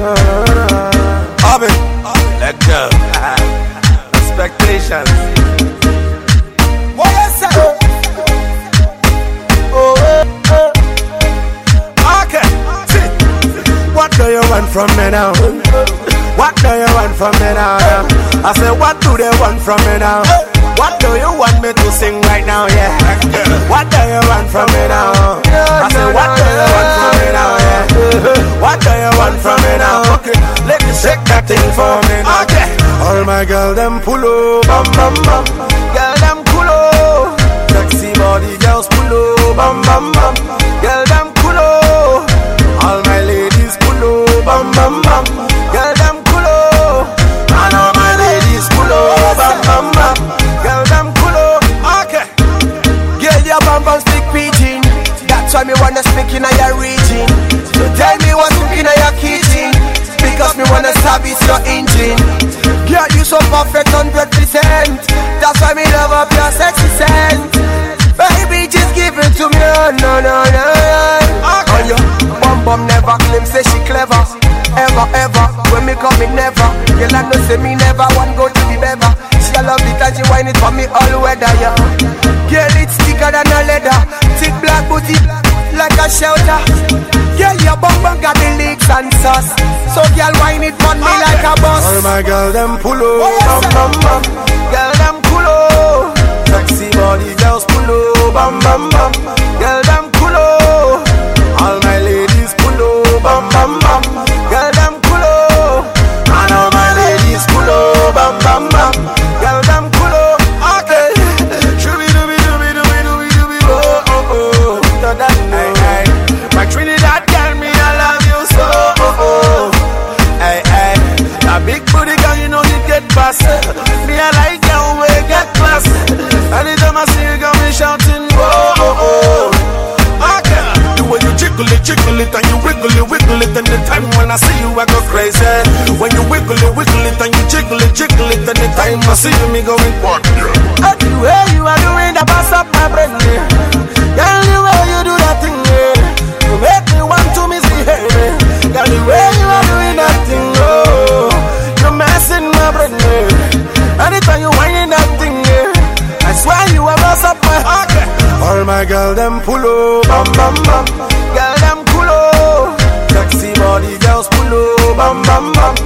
Orbit, let go. Expectations. What you say? Okay. See. What do you want from me now? What do you want from me now? I say, what do they want from me now? What do you want me to sing right now? Yeah. What do you want from me now? I say, what do you want from me now? Yeah. What do you want from me now? Okay. Let me shake that thing for me now. Okay. All my girl them pull up, bam bam bam. Girl them pull up. Sexy body girls pull up, bam bam bam. Girl them pull up. All my ladies pull up, bam bam bam. Girl them pull up. And all my ladies pull up, bam bam bam. Girl them pull up. Okay. Girl your bam bam speak pidgin. That's why me wanna speak in your region. So tell me what's cooking in your kitchen, because me wanna service your engine. Girl, you so perfect 100%. That's why me love up your sexy scent. Baby, just give it to me, no. Okay. Oh, your bum never claim, say she clever. Ever, when me come in never. Girl, I know say me never want go to the bever. She love it and she whine it for me all weather, yeah. Girl, it's thicker than a leather. Thick black booty, like a shelter. Girl, your bum got the leaks and sauce. So girl, whine it for me like a boss. All my girl, them pull up, bam, bam. Girl, them pull up. Sexy body girls pull up, bam, bam, bam. Girl, them pull up. All my ladies pull up, bam, bam, bam. Girl, them pull up. And all my ladies pull up, bam, bam, bam. Girl, them pull up. Okay. Shooby-dooby-dooby-dooby-dooby-dooby, oh. Hey. My Trinidad girl, me I love you so, Hey. That big booty girl, you know you get past. Me I like you, we get class. Anytime I see you, got me shouting, oh. Okay. The way you jiggle it, and you wiggle it, and the time when I see you, I go crazy. When you wiggle it, and you jiggle it, and the time I see you, me going what? The way you are doing that, pass up my brain, yeah. Girl, the way you do that thing, yeah. You make me want to misbehave, yeah. Girl, the way you are doing that thing, oh. You're messing my brain, yeah. Anytime you whining that thing, yeah. I swear you are mess up my heart. Okay. All my girl them pull up, bam bam bam. Girl them pull up. Sexy body girls pull up, bam bam bam.